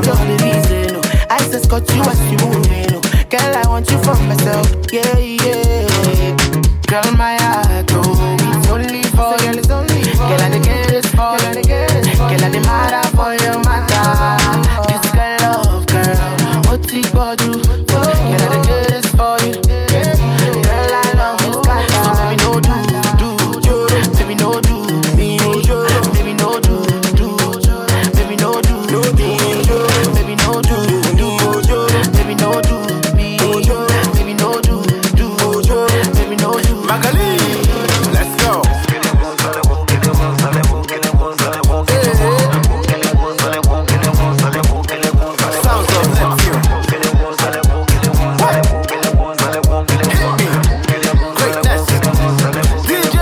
just the reason. I just got you as you moving. Girl, I want you for myself. Yeah, yeah. Girl, my heart, oh, it's only for you. It's only for you. Girl, I the get it for you. Girl, I the matter for your matter. This girl love, girl. What you got do? Girl, I the get it for you. Girl, I love this guy. So baby, no do. Baby, no do. Me. Baby, no do. Baby, no do. Me. Baby, no do. Baby, no do. Me. Baby, no do. Baby, no do. Magali, let's go. Sounds of Neptune. Greatness. DJ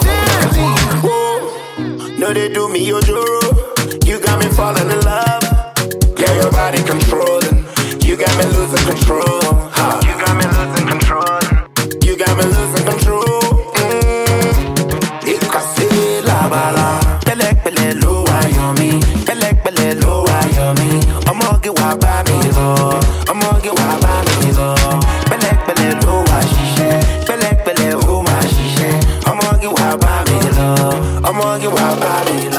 Neptune. No, they do me your joro. You got me falling in love. Yeah, your body controlling. You got me losing control. Huh. You got me losing control. You got me losing control. Ikasi la bala. Pelek pele lo ayomi. Pelek pele lo ayomi. Omo ge wa ba mi lo. Omo ge wa ba mi lo. Pelek pele lo wa shishe. Pelek pele o ma shishe. Omo ge wa ba mi lo. Omo ge wa ba mi lo.